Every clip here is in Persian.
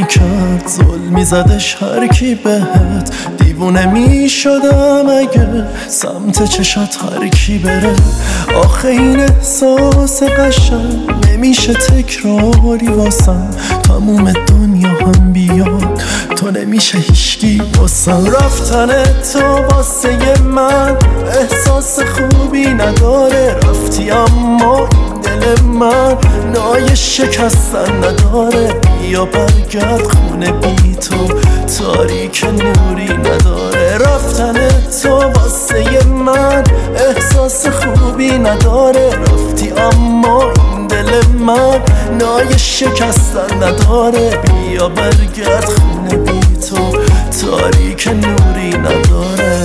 کرد ظلمی زدش هر کی بهت، دیوونه می شدم اگه سمت چشت هر کی بره. آخه این احساس قشنگ نمیشه تکراری واسم، تموم دنیا هم بیاد تو نمیشه هیچکی واسم. رفتن تو واسه من احساس خوبی نداره، رفتی اما این دل من نای شکستن نداره. بیا برگرد خونه بی تو تاریک نوری نداره. رفتن تو واسه من احساس خوبی نداره، رفتی اما این دل من نای شکستن نداره. بیا برگرد خونه بی تو تاریک نوری نداره.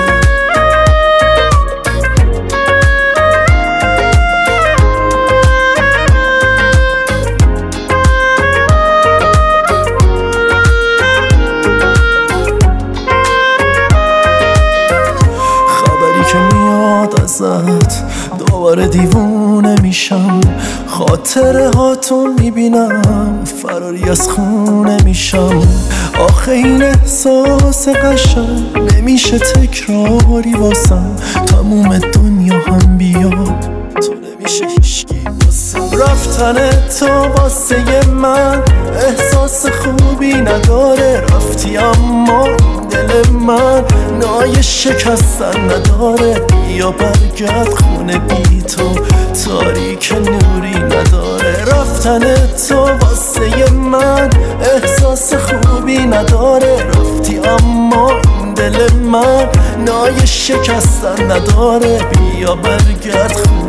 دوباره دیوونه میشم، خاطره هاتون میبینم، فراری از خونه میشم. آخه این احساس قشنگ نمیشه تکراری واسم، تموم دنیا هم بیاد تو نمیشه هیچکی واسم. رفتن تو واسه من احساس خوبی نداره، رفتی اما دل من نای شکستن نداره. بیا برگرد خونه بی تو تاریک نوری نداره. رفتن تو واسه من احساس خوبی نداره، رفتی اما این دل من نای شکستن نداره. بیا برگرد خونه